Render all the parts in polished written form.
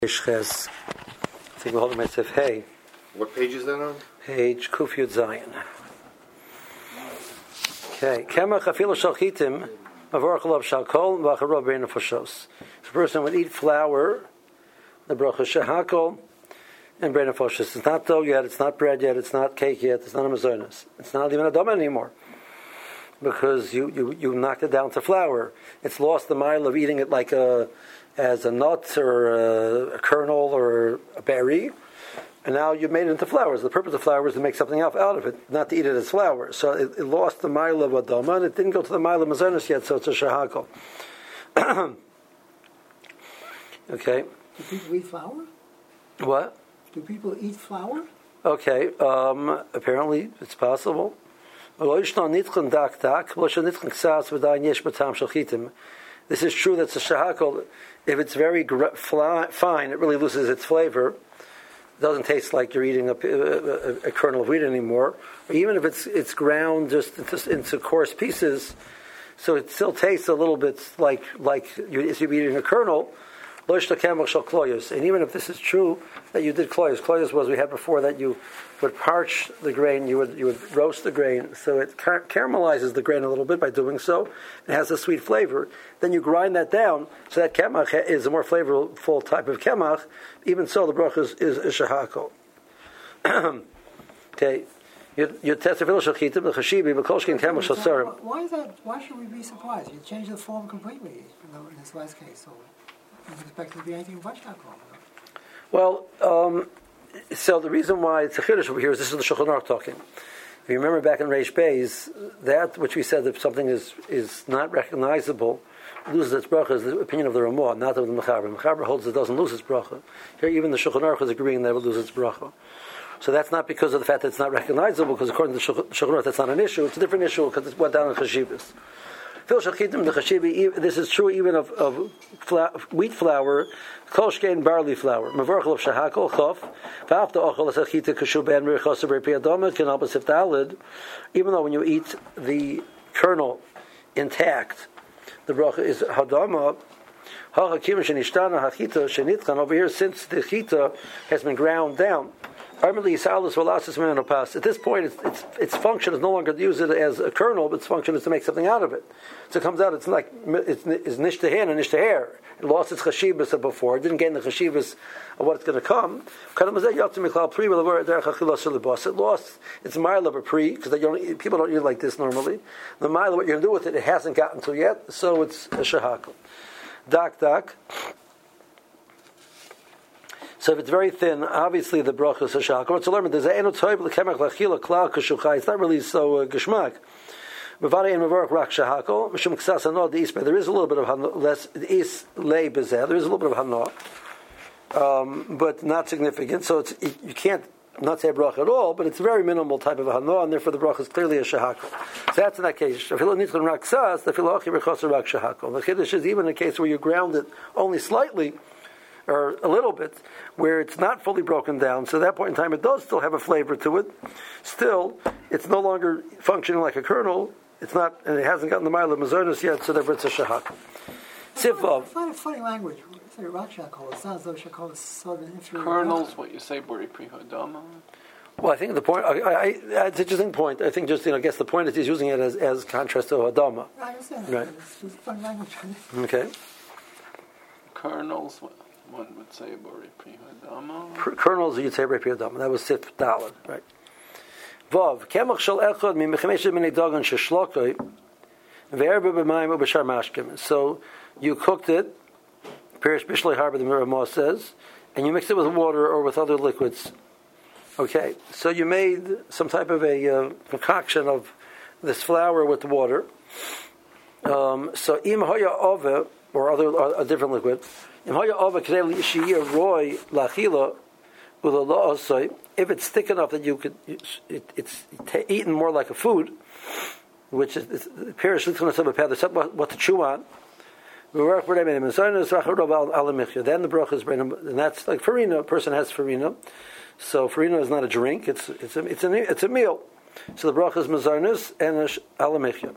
Ches. I think we'll hold myself. Hey. What page is that on? Page Kuf Yud Zayin. Okay. Kemach afilu shalchitim mavorach alav shalkol v'acharov bein nefashos. The person would eat flour, the bracha shehakol, and bein nefashos. It's not dough yet. It's not bread yet. It's not cake yet. It's not a mazonos. It's not even a doma anymore, because you knocked it down to flour. It's lost the mile of eating it like as a nut or a kernel or a berry, and now you've made it into flour. The purpose of flour is to make something else out of it, not to eat it as flour. So it lost the mile of adama, and it didn't go to the mile of mazonos yet, so it's a shehakol. Okay. Do people eat flour? What? Do people eat flour? Okay. Apparently, it's possible. This is true that's a shehakol. If it's very fine, it really loses its flavor. It doesn't taste like you're eating a kernel of wheat anymore. Or even if it's ground just into coarse pieces, so it still tastes a little bit like you're eating a kernel. And even if this is true that you did kloyos was we had before that you would parch the grain, you would roast the grain, so it caramelizes the grain a little bit by doing so. It has a sweet flavor. Then you grind that down, so that kemach is a more flavorful type of kemach. Even so, the bracha is shehakol. Okay. Why is that? Why should we be surprised? You changed the form completely in this last case, so you don't expect it to be anything but shehakol. Well, so the reason why it's a chiddush over here is this is the Shulchan Aruch talking. If you remember back in Reish Beis, that which we said that something is not recognizable, loses its bracha, is the opinion of the Ramah, not of the Mechaber. Mechaber holds it doesn't lose its bracha. Here, even the Shulchan Aruch is agreeing that it will lose its bracha. So that's not because of the fact that it's not recognizable, because according to the Shulchan Aruch, that's not an issue. It's a different issue because it went down in Chashivas. This is true even of wheat flour, kolshkein barley flour. Mavorchel of shehakol chof, v'afta ochel asachita kashu ben merichos b'rei adama can help us if dalid. Even though when you eat the kernel intact, the bracha is hadama. Hachakim shenishtana hachita shenitchan over here, since the chita has been ground down. At this point, its function is no longer to use it as a kernel, but its function is to make something out of it. So it comes out, it's nish teher and nish teher. It lost its chashivas of before. It didn't gain the chashivas of what it's going to come. It lost its mile of a pri, because people don't eat like this normally. The mile of what you're going to do with it, it hasn't gotten to yet, so it's a shehakol. Dak. So if it's very thin, obviously the bracha is a shehakol. So learn there's a eno toiv lekemach lachila klal kashuchai. It's not really so geschmack. Mevare and mevorach rak shehakol. Mishum ksas hano deispe. There is a little bit of less is lei bezeh. There is a little bit of hano, but not significant. So you can't not say bracha at all, but it's a very minimal type of hano, and therefore the bracha is clearly a shehakol. So that's in that case. The chiddush is even in a case where you ground it only slightly, or a little bit, where it's not fully broken down. So at that point in time, it does still have a flavor to it. Still, it's no longer functioning like a kernel. It's not, and it hasn't gotten the mile of mazonos yet, so therefore it's a shehakol. Sifvav. It's not a funny language. It's like rak shehakol. It sounds as though shehakol is sort of an inferior. Kernels, what you say, bori pri hadama. Well, I think the point, it's an interesting point. I think just, I guess the point is he's using it as contrast to hadama. I understand. Right. It's just a funny language. Okay. Kernels, one would say bori pri hadama. Kernels, you'd say bori pri hadama. That was sif dalad, right? Vav kemach shel echad mi mechamesh minei dagan sheshlokoi ve'erba b'mayim u'b'shar mashkim. So you cooked it, perish bishlei harba, the Ramah says, and you mixed it with water or with other liquids. Okay, so you made some type of a concoction of this flour with water. So im hoya ove, or a different liquid. Im hoya ove k'nei shiyir roy lachila u'lo osoi. If it's thick enough that you could, it's eaten more like a food, which is perish what to chew on. Then the bracha is, and that's like farina. A person has farina, so farina is not a drink; it's a meal. So the bracha is mazarnus and alamichya.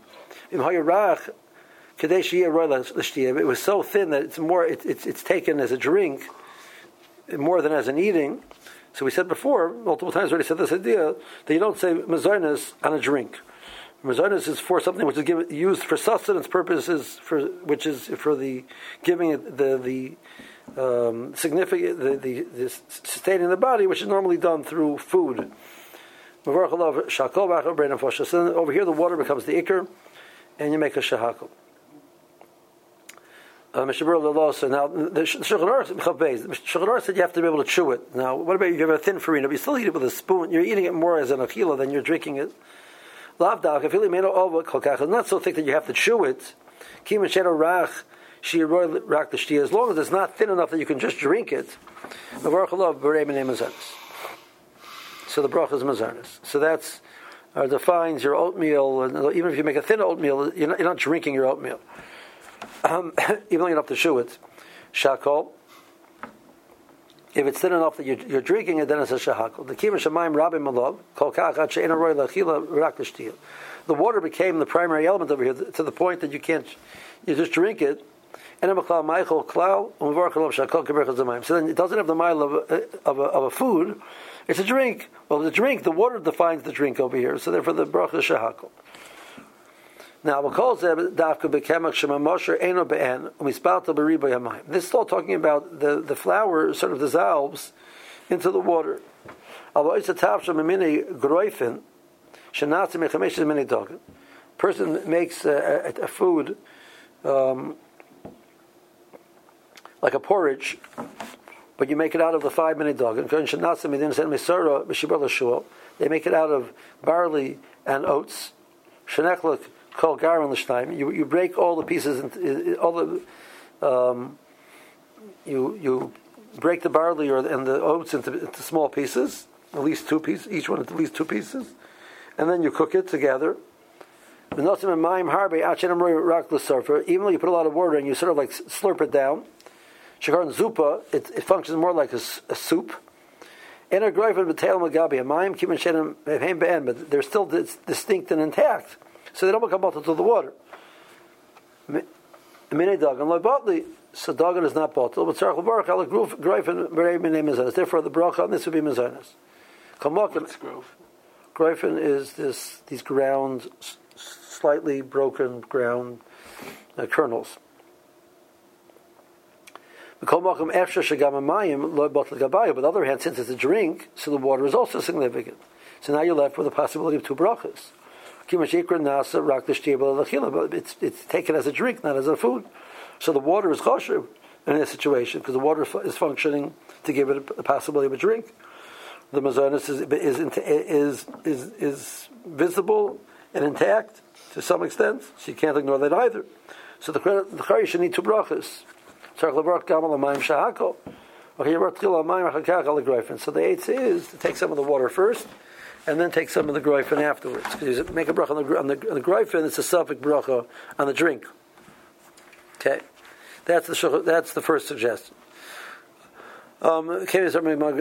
It was so thin that it's taken as a drink. more than as an eating. So we said before, multiple times already said this idea, that you don't say mezainis on a drink. Mezainis is for something which is used for sustenance purposes, which is for the giving it the significant, the sustaining the body, which is normally done through food. So over here the water becomes the ikr, and you make a shahakal. So now the Shulchan Aruch said you have to be able to chew it. Now, what about if you have a thin farina, but you still eat it with a spoon? You're eating it more as an achila than you're drinking it. It's not so thick that you have to chew it. As long as it's not thin enough that you can just drink it. So the bracha is mazarnis. So that's defines your oatmeal. And even if you make a thin oatmeal, you're not drinking your oatmeal. Even though you don't have to chew it. Shakol. If it's thin enough that you're drinking it, then it's a shahakol. The kima shamayim rabim malav kol kachat she'ena roy lachila rak l'shtil. The water became the primary element over here to the point that you just drink it. So then it doesn't have the mile of a food. It's a drink. Well, the drink, the water defines the drink over here. So therefore, the bracha is shahakol. Now, this is all talking about the flour sort of dissolves into the water. Person makes a food like a porridge, but you make it out of the 5-minute dog. They make it out of barley and oats. You break all the pieces into you break the barley and the oats into small pieces, at least 2 pieces, each one at least 2 pieces, and then you cook it together. Even though you put a lot of water and you sort of like slurp it down, it functions more like a soup. But they're still distinct and intact. So they don't become bottled to the water. So dagan is not bottled. Therefore, the bracha on this would be mezanas. What's growth? Greifen is these ground, slightly broken ground kernels. But on the other hand, since it's a drink, so the water is also significant. So now you're left with the possibility of 2 brachas. But it's taken as a drink, not as a food. So the water is kosher in this situation because the water is functioning to give it a possibility of a drink. The mazonis is visible and intact to some extent, so you can't ignore that either. So the chari should need 2 brachas. So the eitzah is to take some of the water first, and then take some of the greifen afterwards. Because you make a bracha on the greifen, it's a suffix bracha on the drink. Okay, that's the first suggestion. That's the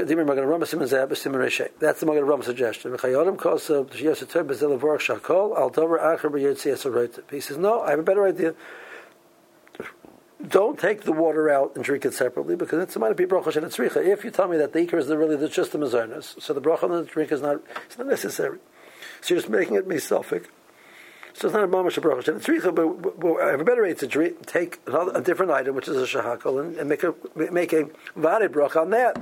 Magen Rama suggestion. He says, no, I have a better idea. Don't take the water out and drink it separately because it's might be bracha and tzricha. If you tell me that the ikar is just the mezainis, so the bracha on the drink is not necessary. So you're just making it misafik. So it's not a mamash bracha and tzricha, but I have a better way to take a different item, which is a shahakal, and make a vade bracha on that.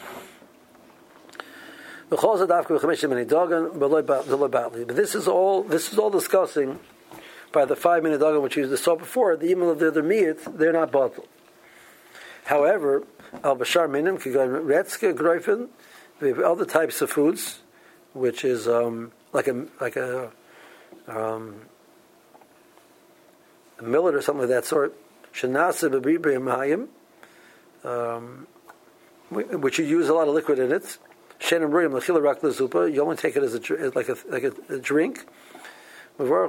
But this is all discussing by the 5-minute dogam which you saw before, even though they're meat, they're not bottled. However, al bashar minim retzke greifen, we have other types of foods, which is like a millet or something of that sort. Shenasa b'bribri mayim, which you use a lot of liquid in it. Shenim royim lechila rak lezupa. You only take it as a drink. So over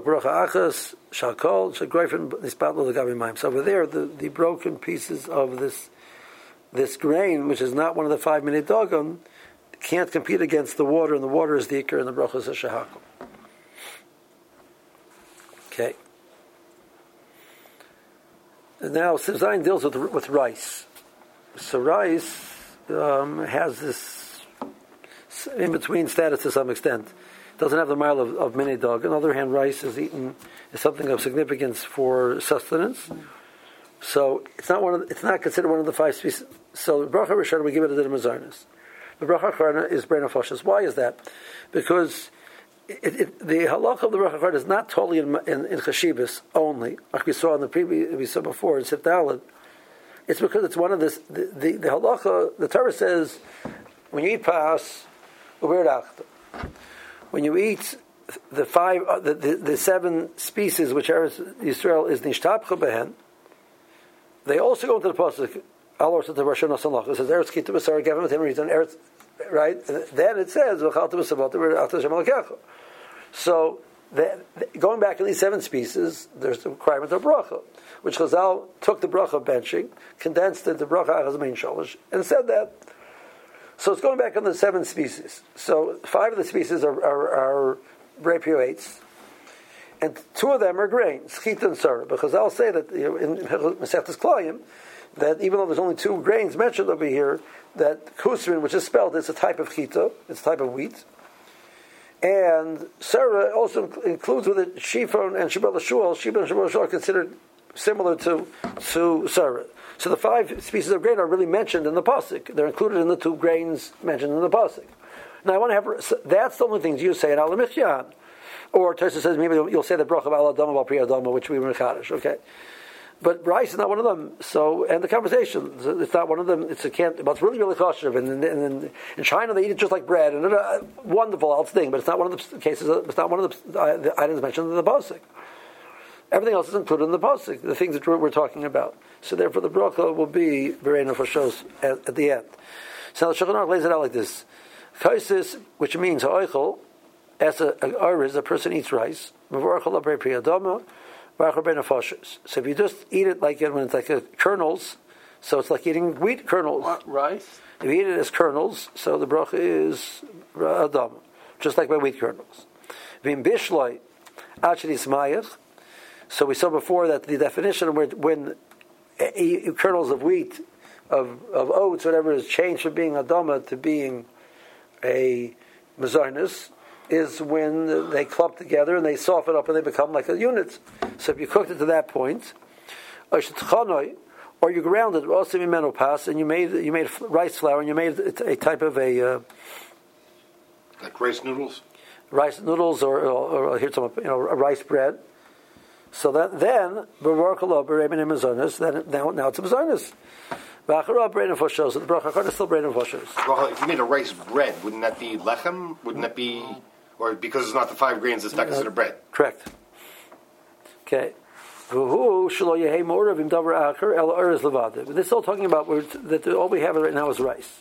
there, the broken pieces of this grain, which is not one of the 5-minute dogam, can't compete against the water, and the water is the ikar, and the bracha is a shahakal. Okay. And now, Simzayin deals with rice. So rice, has this in between status to some extent. Doesn't have the mile of mini dog. On the other hand, rice is something of significance for sustenance. So it's not considered one of the 5 species. So the bracha rishon we give it a din mazarnis. The bracha acharna is brain nefashos. Why is that? Because the halacha of the bracha acharna is not totally in chashibis only, like we saw in the previous we saw before in Sif Daled. It's because it's one of the halacha. The Torah says when you eat pas uberachta. When you eat the 7 species which Eretz Yisrael is nishtapcha behen, they also go into the pasuk. Allah says to Rosh Hashanah, it says Eretz Kita B'Sar Gavim Tim Eretz, right? And then it says V'chalta B'Savot After Hashem Alakecha. So going back in these 7 species, there's the requirement of bracha, which Chazal took the bracha of benching, condensed into bracha Achaz Mein Shalosh, and said that. So it's going back on the 7 species. So 5 of the species are rapioates, and 2 of them are grains, chita and sarah. Because I'll say that in Masechtas Klayim, that even though there's only 2 grains mentioned over here, that kusrin, which is spelled, is a type of chita, it's a type of wheat, and sarah also includes with it shifon and shibal shul. Shibon and shibal shul are considered similar to sarah. So the 5 species of grain are really mentioned in the pasuk. They're included in the 2 grains mentioned in the pasuk. Now I want to have that's the only things you say in Al Michyan, or Tosha says maybe you'll say the bracha of Al Adama Bal Pri Adama, which we were mechadish. Okay, but rice is not one of them. So and the conversation, it's not one of them. It's but it's really kosher. And in China they eat it just like bread, and wonderful else thing. But it's not one of the cases. It's not one of the items mentioned in the pasuk. Everything else is included in the pasuk, the things that we're talking about. So therefore, the bracha will be Berei Nefashos at the end. So the Shulchan Aruch lays it out like this: Kaisis, which means ha'oichel, as a person eats rice. Mevorachol Berei Pri Adama, Berei Nefashos. So if you just eat it like when it's like kernels, so it's like eating wheat kernels. What, rice? If you eat it as kernels, so the bracha is Adama, just like by wheat kernels. Vim Bishloi, Achidis Mayach. So we saw before that the definition when kernels of wheat, of oats, whatever, is changed from being adama to being a mezarnus, is when they clump together and they soften up and they become like a unit. So if you cooked it to that point, or you ground it, also menopause, and you made rice flour and you made a type of like rice noodles, or here's some a rice bread. So that then now it's a mezarnis. So the bracha is still brain nefashos. Well, if you made a rice bread, wouldn't that be lechem? Wouldn't that be, or because it's not the 5 grains, it's not considered bread? Correct. Okay. This is all talking about that all we have right now is rice.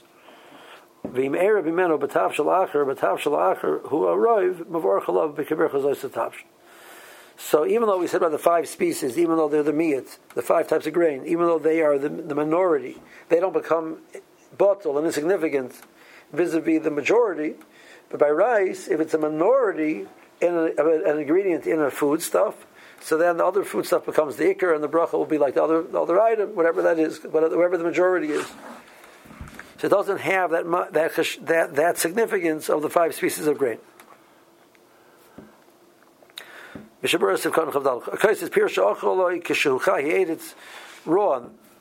So even though we said about the 5 species, even though they're the miyat, the 5 types of grain, even though they are the minority, they don't become bottle and insignificant vis-a-vis the majority. But by rice, if it's a minority in an ingredient in a food stuff, so then the other food stuff becomes the ikar, and the bracha will be like the other item, whatever that is, whatever the majority is. So it doesn't have that significance of the 5 species of grain. He ate it raw.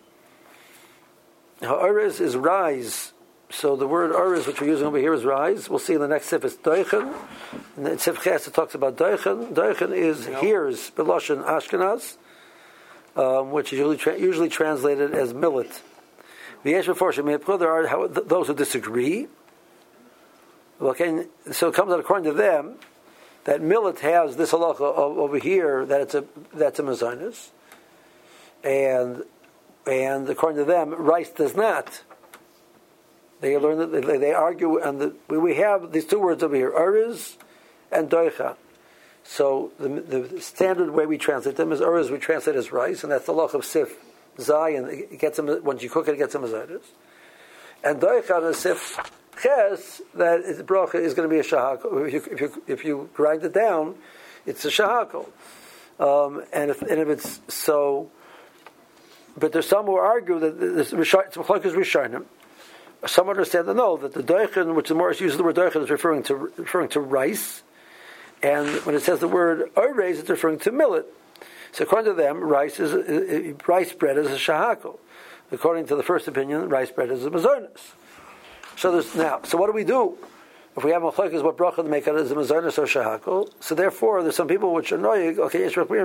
Ha'ariz is rise. So the word ariz, which we're using over here, is rise. We'll see in the next sif it's doichen. And then sif ches it talks about doichen. Doichen is hears beloshen Ashkenaz, which is usually translated as millet. There are those who disagree. Okay, so it comes out according to them that millet has this halacha over here that that's a mezainis, and according to them, rice does not. They learn that they argue, and we have these 2 words over here, ariz and doicha. So the standard way we translate them is ariz. We translate as rice, and that's the halacha of sif zai, and it gets them once you cook it, it gets them mezainis. And doicha is sif ches, that its bracha is going to be a shahakol. If you grind it down, it's a shahakol. And if it's so, but there's some who argue that it's machlokes rishonim. some understand that no, that the doichen, which the Morris uses the word doichen, is referring to rice, and when it says the word oreis, it's referring to millet. So according to them, rice bread is a shahakol. According to the first opinion, rice bread is a mezornis. So what do we do? If we have machlokes, what bracha to make out is a mezornis or shahakol? So therefore, there's some people which are noyig. Okay,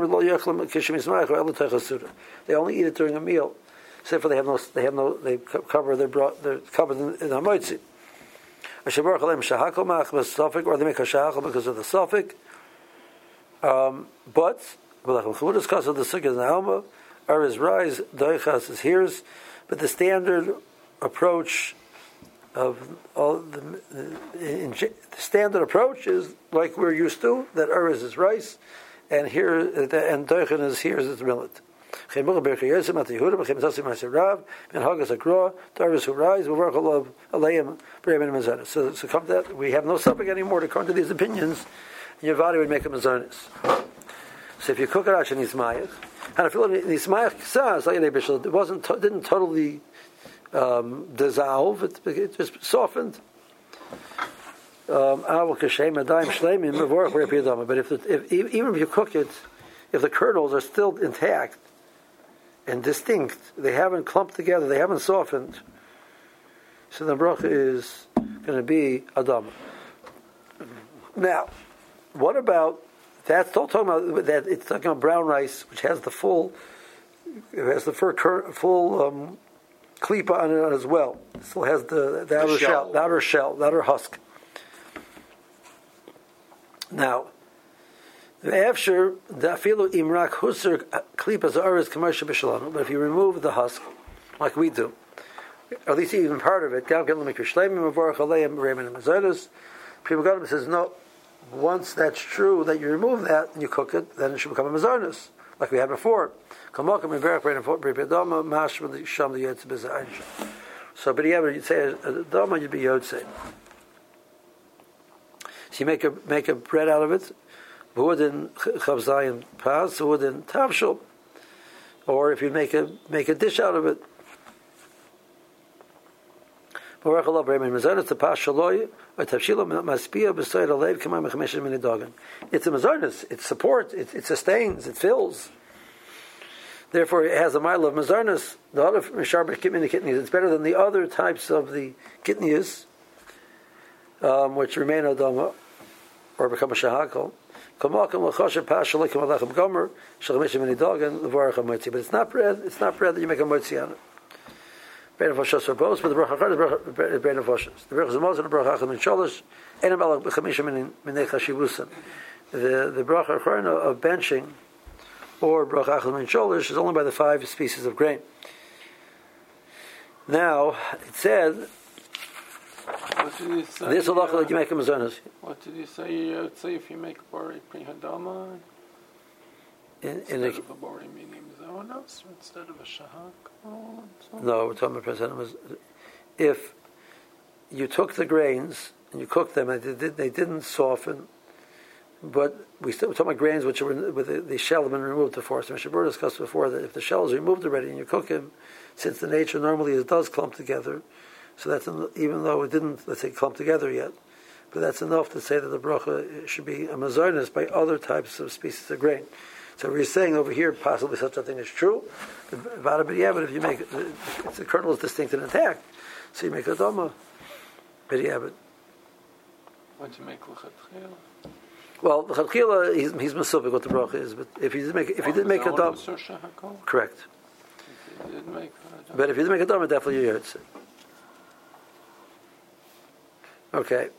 they only eat it during a meal. So therefore, they cover they're covered in hamoitzi. Or they make a shahakol because of the suffix. But we'll discuss the sukkah in the Alma. Is rise, doichas is here's, but the standard approach of all the standard approach is like we're used to, that Uriz is rice, and here and doichen is here's is millet. We have no subject anymore to come to these opinions, and your body would make a mazonis. So if you cook it out in Ismayach, and if you look at Ismayach says, it didn't totally dissolve, it just softened. But even if you cook it, if the kernels are still intact and distinct, they haven't clumped together, they haven't softened, so the bracha is going to be Adama. Now, what about that's still talking about that? It's talking about brown rice, which has the full klipa on it as well. It still has the outer shell, the outer husk. Now, after the afilu imrak husser klipa za'aris commercial b'shalom, but if you remove the husk, like we do, or at least even part of it, Prima Gadol says no. Once that's true, that you remove that and you cook it, then it should become a mezornis, like we had before. So, but yeah, but you'd say a dama, you'd be yotze. So you make a bread out of it, in chavzayin pas, in tavshul, or if you make a dish out of it. It's a mezornis, it supports, it sustains, it fills. Therefore, it has a mile of mezornis. The other misharba kidneys, it's better than the other types of the kidneys, which remain adama or become a shahakol. But it's not bread. It's not bread that you make a motzi on it. Brain of Foshas for both, but the bracha achar is brain of Foshas. The bracha Zemos and the bracha Achad Min Sholosh, Enam Alach B'chamisha Minei Chashivusan. The bracha achar of benching, or bracha Achad Min Sholosh, is only by the 5 species of grain. Now, it said, this halacha that you make a mazonos. What did you say? Say if you make bari pri hadama instead of a bari meaning mazonos instead of a shahak. No, we're talking about President. If you took the grains and you cooked them and they didn't soften, but we're talking about grains which were with the shell have been removed before. So Mr. Burr discussed before that if the shell is removed already and you cook them, since the nature normally it does clump together, so that's even though it didn't, let's say, clump together yet, but that's enough to say that the bracha should be a mazornis by other types of species of grain. So we're saying over here, possibly such a thing is true. But if you make if the kernel is distinct and intact, so you make a dama. But what you make l'chatchila? Well, l'chatchila he's masupik what the bracha is. But if you did make a dama, correct. But if you did make a dama, definitely you heard it. Okay.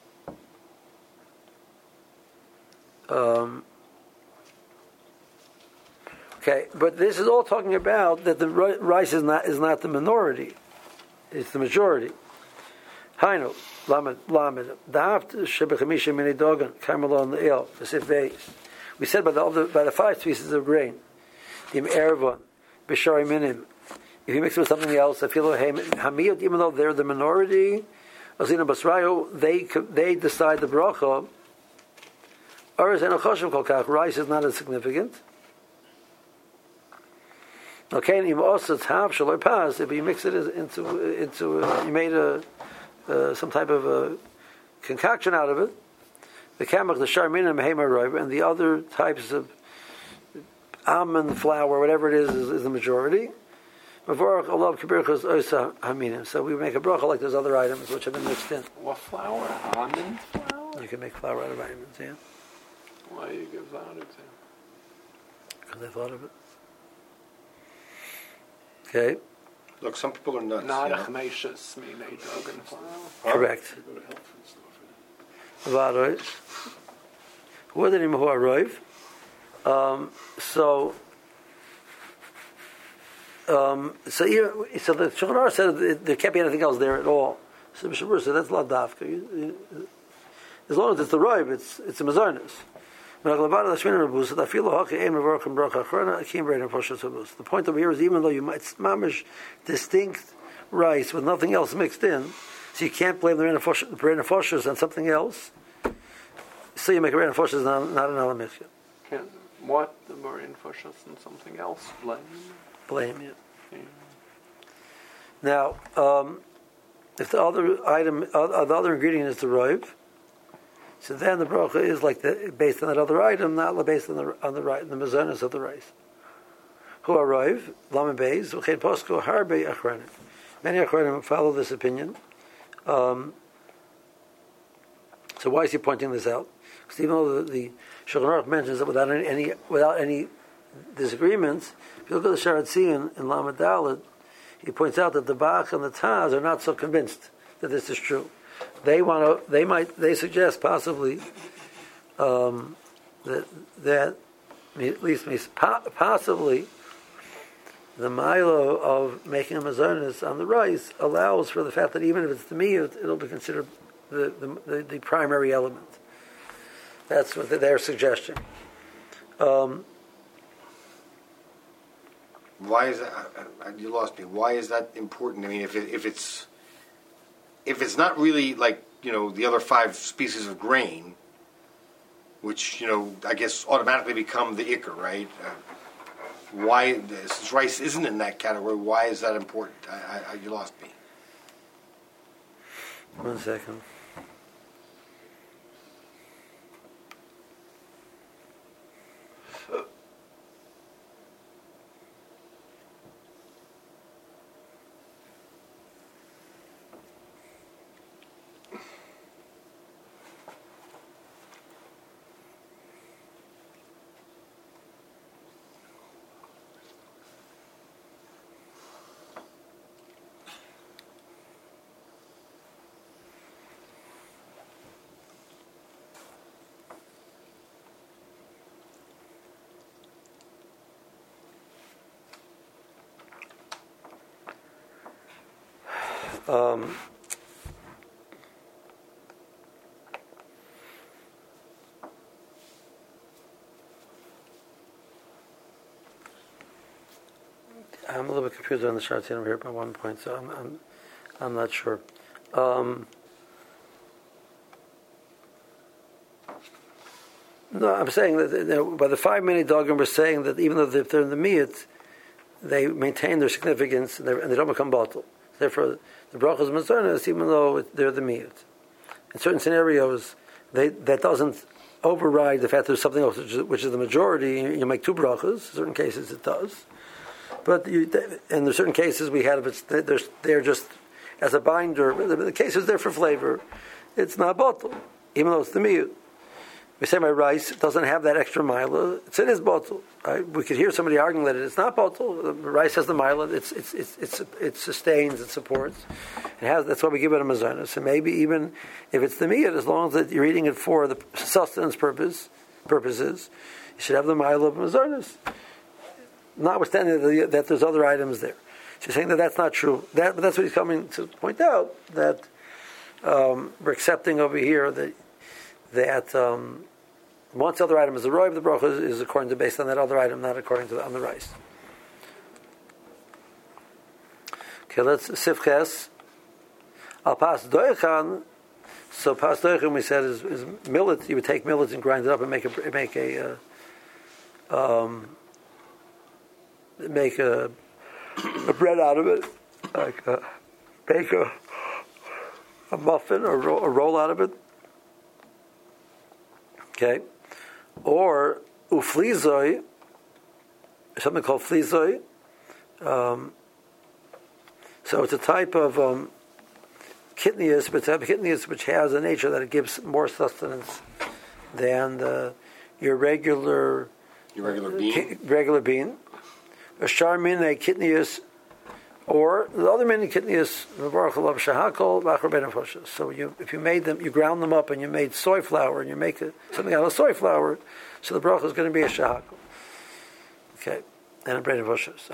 Okay, but this is all talking about that the rice is not the minority; it's the majority. Hainu lamed daft shebechamisha mini dogan karmelon leil v'sifveis. We said by the 5 species of grain, im ervon b'shari minim. If you mix it with something else, hamiyot, even though they're the minority, azina basrayo, they decide the bracha. Rice is not as significant. Okay, if you mix it into you made some type of a concoction out of it. The kamach, the sharmina, mehema roiv, and the other types of almond flour, whatever it is the majority. Mavorach alav kabirchas oisa haminim. So we make a bracha like those other items which have been mixed in. What flour? Almond flour? You can make flour out of almonds, yeah. Why do you give that example? Because I thought of it. Okay. Look, some people are nuts. Not you a know? chmeishas minei dogan flour. Correct. Varois. What did he roiv? So the Shulchan Aruch said there can't be anything else there at all. So Mishabur said that's not dafka. As long as it's the roiv, it's a mazarnis. The point over here is even though you might it's mamish distinct rice with nothing else mixed in, so you can't blame the Reina on something else. So you make a Reina Foshas not an alamishya. What the Morin Foshas and something else? Blame you. Yeah. Now, if the other ingredient is the roiv, so then the bracha is like based on that other item, not based on the mazonos of the rice. Who arrive lamed beis v'chein posku harbe achronim. Many achronim follow this opinion. So why is he pointing this out? Because even though the Shulchan Aruch mentions that without any disagreements, if you look at the Sharat Tzion in Lamed Daled, he points out that the Bach and the Taz are not so convinced that this is true. They suggest possibly that at least possibly the milo of making a mazonis on the rice allows for the fact that even if it's the miyut, it'll be considered the primary element. That's what their suggestion. Why is that? You lost me. Why is that important? I mean, if it's not really like the other 5 species of grain, which I guess automatically become the ikar, right? Why, since rice isn't in that category, why is that important? You lost me. 1 second. I'm a little bit confused on the Sharat over here by one point, so I'm not sure. No, I'm saying that by the 5 minute dogim we're saying that even though they're in the miyut, they maintain their significance and they don't become bottle. Therefore, the brachas mazonos, even though they're the miyut. In certain scenarios, that doesn't override the fact that there's something else which is the majority. You make 2 brachas. In certain cases, it does. But in certain cases, we have they're just as a binder. The case is there for flavor. It's not bottle, even though it's the miyut. We say my rice doesn't have that extra mila. It is bottle. We could hear somebody arguing that it's not bottle. The rice has the mila. It sustains. It supports. That's why we give it a mazonos. And maybe even if it's the miyut, as long as you're eating it for the sustenance purposes, you should have the mila of mazonos. Notwithstanding that there's other items there. She's saying that that's not true. But that's what he's coming to point out, that we're accepting over here that once other item is the roiv, the bracha is according to based on that other item, not according to on the rice. Okay, let's sifches. Al pas doichan. So pas doichan we said is millet. You would take millet and grind it up and make a bread out of it, like bake a a muffin or a roll out of it. Okay, or uflizoi, something called flizoi. So it's a type of kitnius, but it's a kitnius which has a nature that it gives more sustenance than your regular bean. Regular bean. A charmin a kitnius, or the other mini kitnius. So if you made them, you ground them up and you made soy flour and you make something out of soy flour, so the bracha is going to be a shahakol. Okay, and a bread of roshos.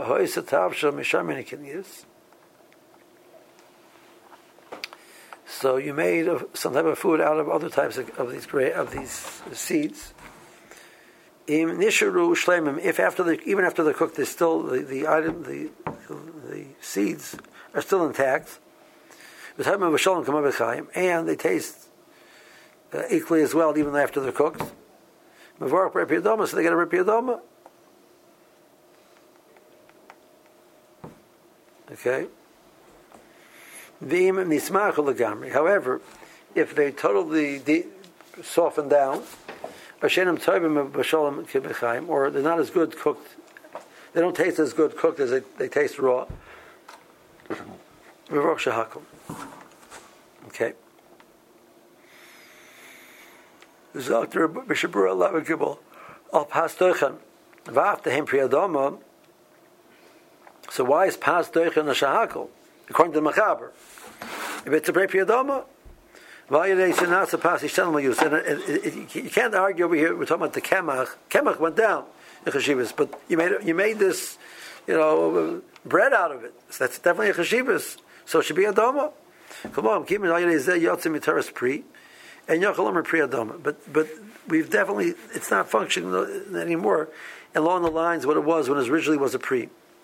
So you made some type of food out of other types of these seeds. If even after they're cooked, there's still the seeds are still intact, and they taste equally as well even after they're cooked. So they get a ripiyadoma. Okay. However, if they totally soften down, or they're not as good cooked, they don't taste as good cooked as they taste raw. Okay. So why is pas doichen a shahakol? According to the Machaber, if it's a brei priyadoma, you can't argue over here. We're talking about the kemach. Kemach went down in chashivas, but you made this, bread out of it. So that's definitely a chashivas. So it should be a doma. Come on, keep it. Pri and yochalam pri adoma. But we've definitely, it's not functioning anymore along the lines what it was when it originally was a pri.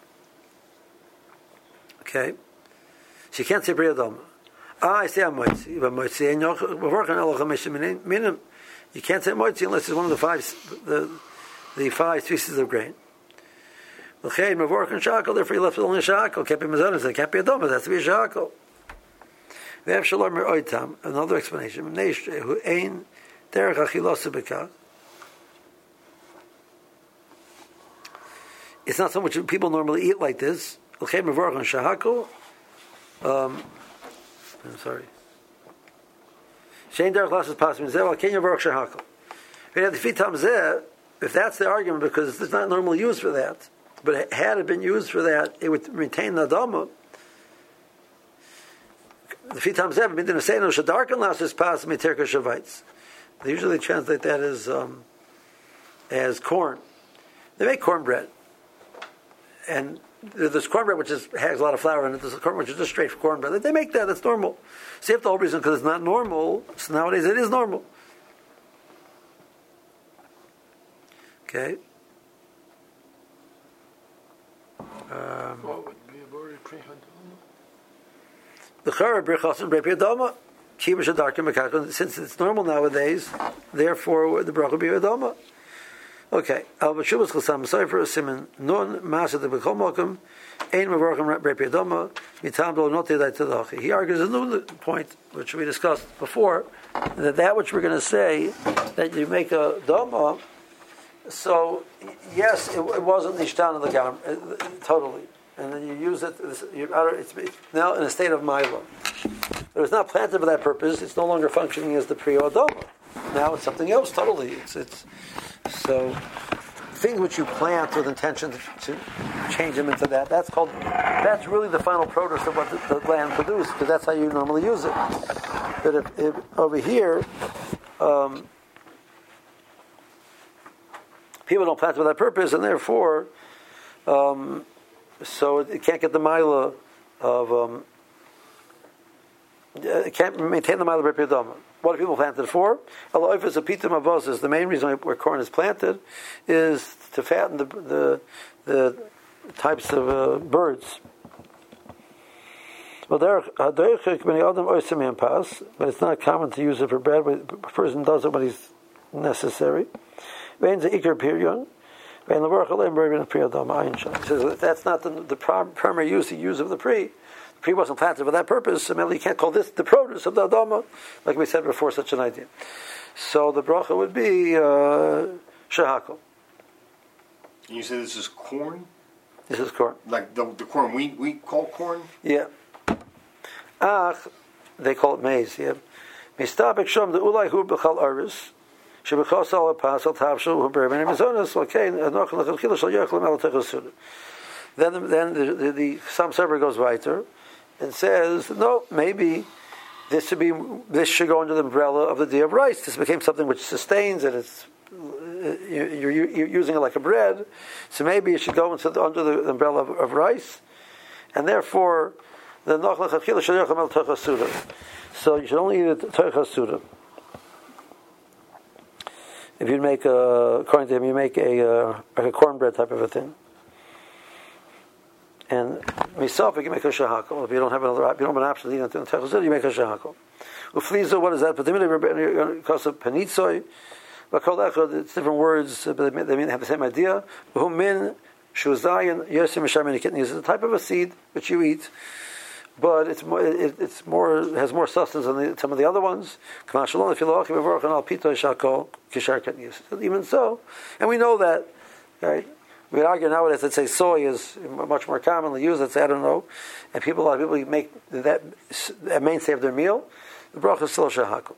Okay. So you can't say pri adoma. I say moitzi, but moitzi and yochalam. You can't say moitzi unless it's one of the five species of grain. Therefore, you left it only a shakal. Can't be mazonos. It can't be a doma. It has to be a shakal. We have shalom oitam. Another explanation. Who ain derech achilosu bekach. It's not so much people normally eat like this. I'm sorry. Shein derech lasses pasim zeh. Ken yavorach shahakol. If that's the argument, because it's not normally used for that, but had it been used for that, it would retain the dama. The fitam zeh b'midin aseinu shadarkan lasses pasim miterka shavitz. They usually translate that as corn. They make cornbread, and there's cornbread which has a lot of flour in it. There's cornbread which is just straight cornbread. They make that. That's normal. See, if the whole reason because it's not normal, so nowadays it is normal. Okay. What would be a bori prihadama? The chara brichas and brei priyadama. Since it's normal nowadays, therefore the bracha be adama. Okay. Al b'shuvas chasam sofer simin non masa de b'chol mokum ein mevorchim brei priyadama mitam do not yedai tadachi. He argues a new point which we discussed before, that which we're going to say that you make a dama. So yes, it wasn't nishtan of the gam totally, and then you use it. It's now in a state of milo. It was not planted for that purpose. It's no longer functioning as the priyo adoma. Now it's something else totally. It's so things which you plant with intention to change them into that. That's really the final produce of what the land produced, because that's how you normally use it. But if over here. People don't plant for that purpose, and therefore, so it can't get the mila of. It can't maintain the mila of Ripiyadama. What do people plant it for? Although if it's a pitum avos, the main reason where corn is planted is to fatten the types of birds. Well, but it's not common to use it for bread. A person does it when he's necessary. He says that's not the primary use of the pri. tree wasn't planted for that purpose, so you can't call this the produce of the Adama, like we said before, such an idea. So the bracha would be shehakol. You say this is corn? This is corn. Like the corn we call corn? Yeah. They call it maize, yeah. Mistabek shom the ulai hu b'chal aris, shebechos al pasal tavshel hu b'remen mizonos, okay, anoch l'chil shal yochlem al techosud. Then the Sam Sefer goes weiter and says, no, maybe this should go under the umbrella of the day of rice. This became something which sustains, and it's you're using it like a bread, so maybe it should go under the umbrella of rice, and therefore the noch l'chil shal yochlem al techosud. So you should only eat it Torah Suda. If you make according to him, you make like a cornbread type of a thing. And myself, you can make a shehakol. If you don't have an option to eat it Torah Suda, you make a shehakol. Uflizo, what is that? Because of panitzoy, it's different words, but they have the same idea. Min shuzayin yosim mishamin kitni is the type of a seed which you eat. But it has more substance than some of the other ones. Even so, and we know that, right? We argue nowadays that say soy is much more commonly used. Let's say I don't know, and a lot of people make that mainstay of their meal. The bracha is still shehakol.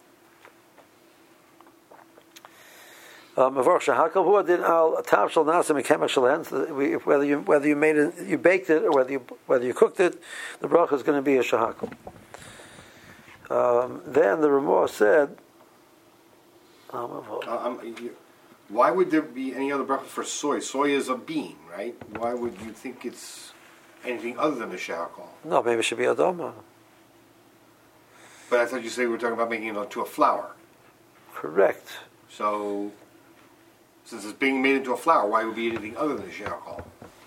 Whether you made it, you baked it, or whether you cooked it, the bracha is going to be a shehakol. Then the Ramah said, why would there be any other bracha for soy? Soy is a bean, right? Why would you think it's anything other than a shehakol? No, maybe it should be adama. But I thought you said we were talking about making it into a flour. Correct. So, since it's being made into a flour, why would it be anything other than a shehakol?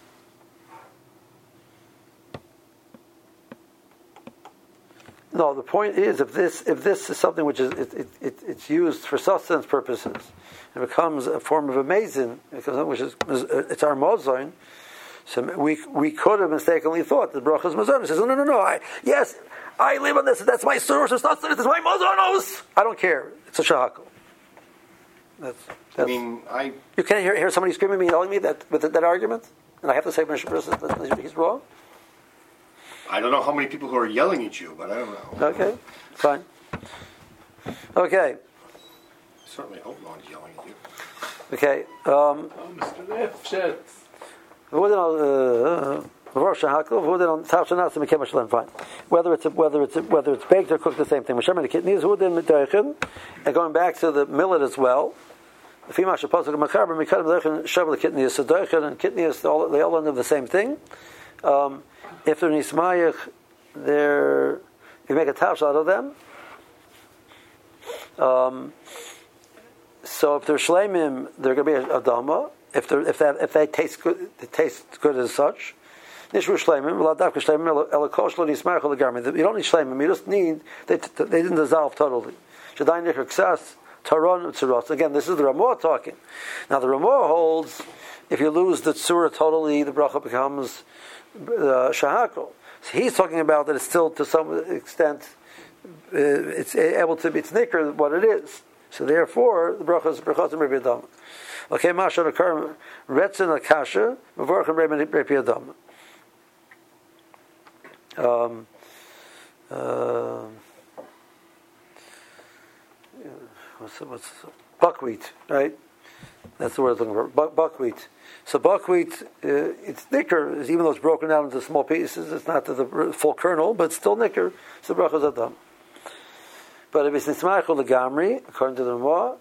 No, the point is, if this is something which is it's used for sustenance purposes, it becomes a form of a mazin, which is it's our mozain. So we could have mistakenly thought the bracha is mozain. It says no. I live on this. That's my source of sustenance. It's my mozanos. I don't care. It's a shehakol. You can't hear somebody screaming at me, yelling at me with that argument, and I have to say that he's wrong. I don't know how many people who are yelling at you, but I don't know. Okay, fine. Okay. I certainly hope no one's yelling at you. Okay. Mr. Lefshitz. Fine. Whether it's baked or cooked, the same thing. And going back to the millet as well. The female shaposuk machaber mikad b'lechem shavel kitnius. So doichin and kitnius they all end up the same thing. If they're nismayich, you make a taush out of them. So if they're shleimim, they're going to be a dama. If they taste good, it tastes good as such. Nishru shleimim, v'ladavka shleimim, elakosh lo nismayich olagarmi. You don't need shleimim. You just need they didn't dissolve totally. Shadai nichur ksas taron utzuros. Again, this is the Ramah talking. Now the Ramah holds if you lose the tzura totally, the bracha becomes shehakol. So he's talking about that it's still to some extent it's able to be it's nicker what it is. So therefore the bracha is brachos and repi adam. Okay, masha v'kar retzin akasha v'vorchem repi adam. What's buckwheat, right? That's the word I'm looking for. Buckwheat. So buckwheat, it's nicker, even though it's broken down into small pieces. It's not the full kernel, but it's still nicker. So brachos adam. But if it's nismachol legamri, according to the Ramah,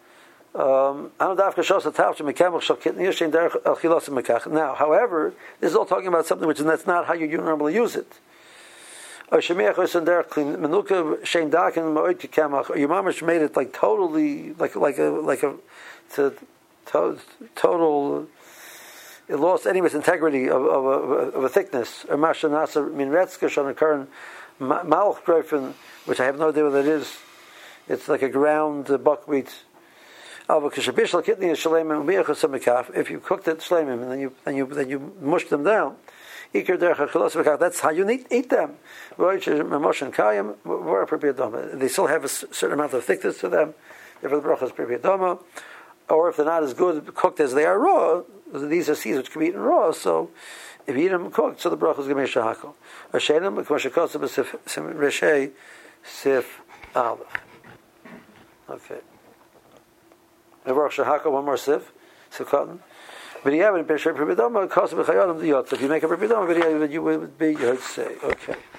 now, however, this is all talking about something which that's not how you normally use it. Your mamash made it like totally, like a total. It lost any of its integrity of a thickness. Or masha nasa min retzkish on a current malch greifen, which I have no idea what that is. It's like a ground buckwheat. If you cooked it shleimim and then you mushed them down, That's how you eat them. They still have a certain amount of thickness to them. Therefore, the bracha is priyadama. Or if they're not as good cooked as they are raw, these are seeds which can be eaten raw. So if you eat them cooked, so the bracha is gemei shahakol. Hashem, k'mashakosem reshay sif aleph. Okay. Nevarach shahakol, one more sif cotton. But you have it in Pesher Pribidama, it costs a Chayadim the Yotz. If you make a Pribidama video, you would be, you'd say, okay.